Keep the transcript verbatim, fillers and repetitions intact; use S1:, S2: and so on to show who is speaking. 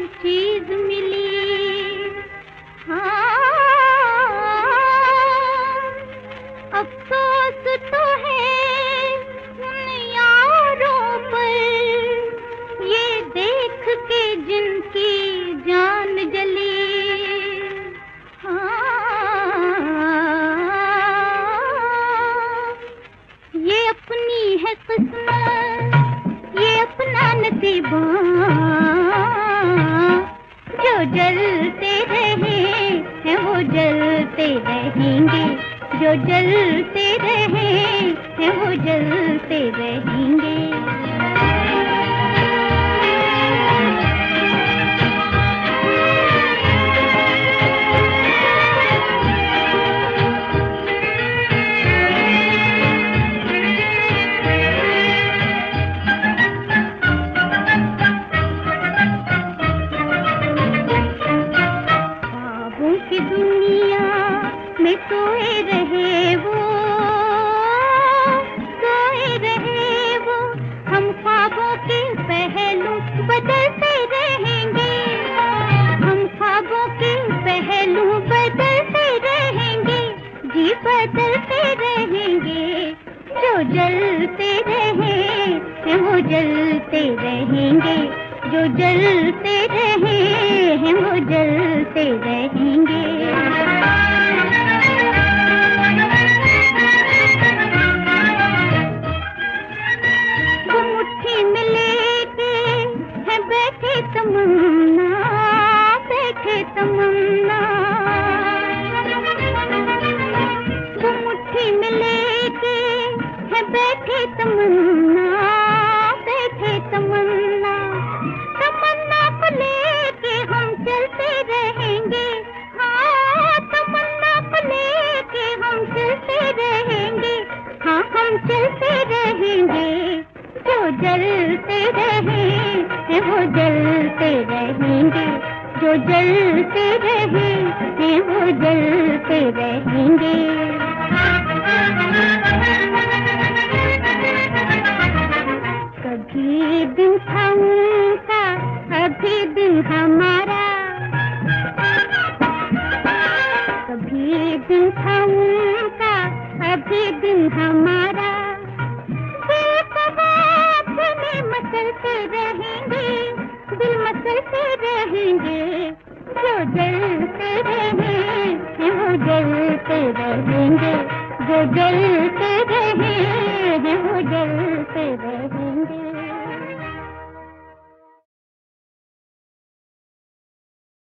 S1: चीज मिली। हाँ, अफसोस तो है उन यारों पर ये देख के जिनकी जान जली। हाँ, ये अपनी है किस्मत, ये अपना नसीबा, जो जलते रहे हैं वो जलते रहेंगे, जो जलते रहे हैं वो जलते रहेंगे। की दुनिया में सोए रहे वो, सोए रहे वो, हम ख्वाबों के पहलू बदलते रहेंगे, हम ख्वाबों के पहलू बदलते रहेंगे, जी बदलते रहेंगे। जो जलते रहे हैं वो जलते रहेंगे, जो जलते रहे हैं वो जलते रहेंगे। वो मुट्ठी में लेके है बैठे तमन्ना, बैठे तमन्ना, वो मुट्ठी में लेके है बैठे तमन्ना, बैठे तमन्ना, तमन्ना को लेके हम चलते रहेंगे। हाँ, तमन्ना को लेके हम चलते रहेंगे, हाँ हम चलते रहेंगे। जो जलते रहे हैं वो जलते रहेंगे, जो जलते रहे हैं वो जलते रहेंगे। कभी दिन था उनका, कभी दिन हमारा, कभी दिन था उनका, कभी दिन हमारा। दिल को बात में मसलते रहेंगे, दिल मसलते रहेंगे। जो जलते रहे हैं वो जलते रहेंगे, जो जलते रहे हैं वो जलते रहेंगे।